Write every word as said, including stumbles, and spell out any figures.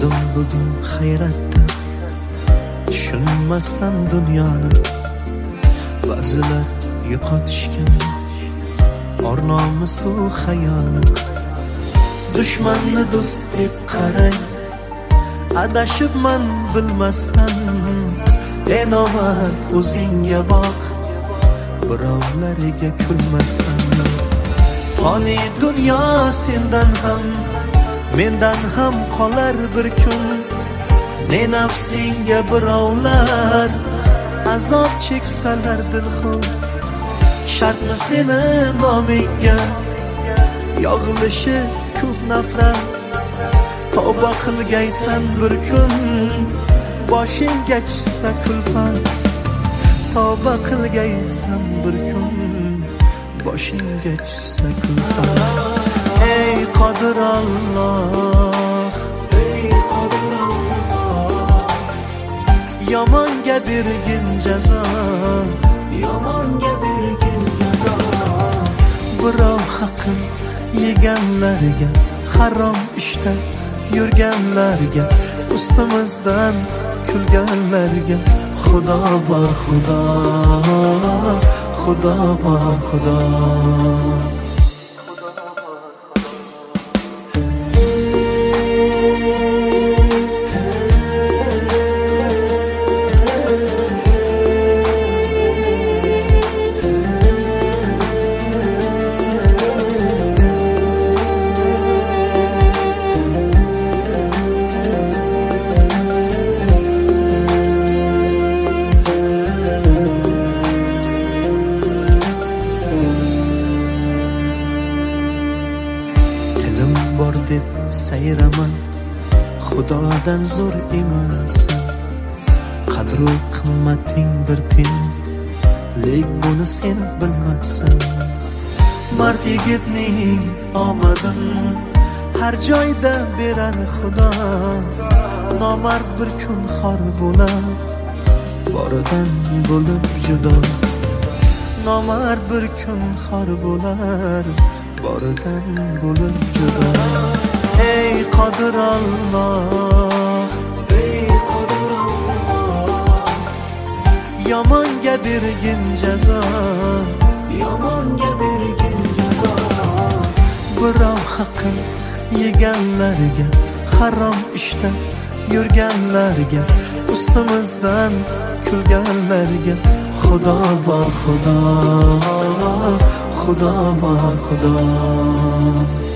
Dilim bugun hayratda, tushunmasdan dunyoni ba'zilar yo'qotishgan, or nomusu hayoni. Dushmanni do'st deb qarang, adashibman bilmasdan. Enomad o'zingga boq, birovlarga kulmasdan. Fani dunyo sendan ham, mendan ham qolar bir kun. Ne nafsingga birovlar azob cheksalar dilxun. Shartmi seni nomingga yog'ilishi ko'p nafrat. Tavba qilgaysan bir kun, boshingga tushsa kulfat. Tavba qilgaysan bir kun, boshingga tushsa kulfat. Ey qodir Alloh, ey qodir Alloh, yomonga bergin jazo, yomonga bergin jazo. Birov haqin yeganlarga, harom ishda yurganlarga, ustimizdan kulganlarga Xudo bor Xudo, Xudo bor Xudo. Bor deb sayraman, Xudodan zo'r emassan. Qadru qimmating bir tiyin, lek buni sen bilmassan. Mard yigitning omadin har joyda berar Xudo. Nomard bir kun xor bo'lar, boridan bo'lib judo. Nomard bir kun xor bo'lar, boridan bo'lib judo. Ey qodir Alloh, ey qodir Alloh, yomonga bergin jazo, yomonga bergin jazo. Birov haqin yeganlarga, harom ishda yurganlarga, ustimizdan kulganlarga Xudo bor Xudo, Xudo bor Xudo.